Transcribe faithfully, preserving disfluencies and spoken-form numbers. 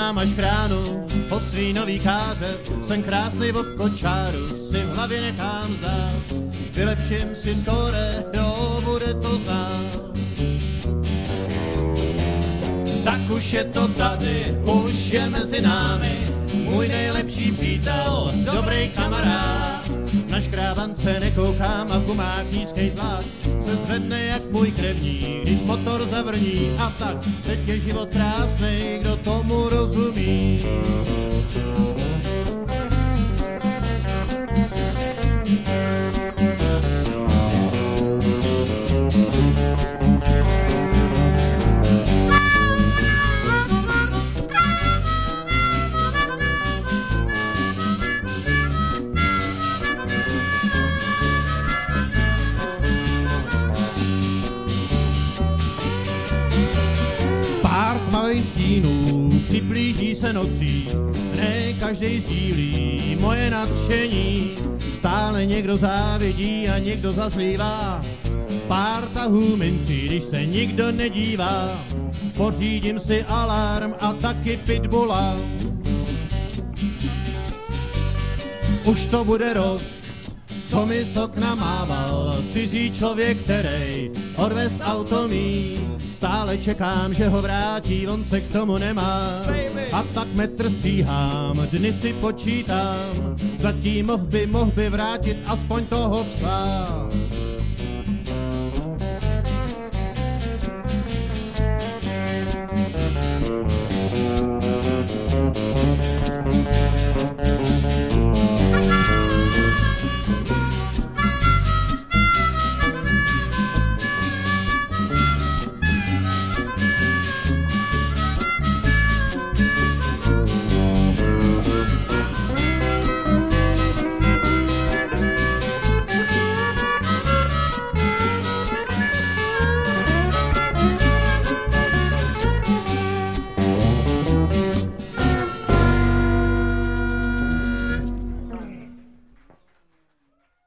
Koukám až k ránu, po svý nový káře, jsem krásný od kočáru, si v hlavě nechám zdát. Vylepším si skóre, jo, bude to znát. Tak už je to tady, už je mezi námi, můj nejlepší přítel, dobrý kamarád. Na škrábance nekoukám a gumák nízkej tlak se zvedne jak můj krevní, když motor zavrní. A tak, teď je život krásnej, kdo tomu rozumí. Malej stínů přiblíží se nocí, ne každej sdílí moje nadšení. Stále někdo závidí a někdo zazlívá, pár tahů mincí, když se nikdo nedívá. Pořídím si alarm a taky pitbulla. Už to bude rok, co mi z okna mával cizí člověk, který odvez auto mý. Stále čekám, že ho vrátí, on se k tomu nemá. A tak metr stříhám, dny si počítám, zatím mohl by, mohl by vrátit aspoň toho psa.